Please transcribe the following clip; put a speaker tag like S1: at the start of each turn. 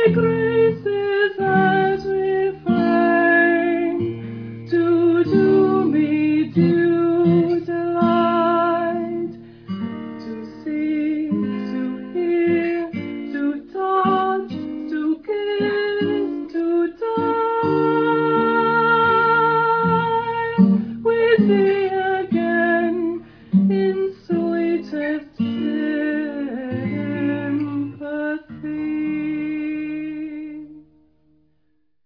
S1: graces as refrain to do me due delight, to see, to hear, to touch, to kiss, to die with thee.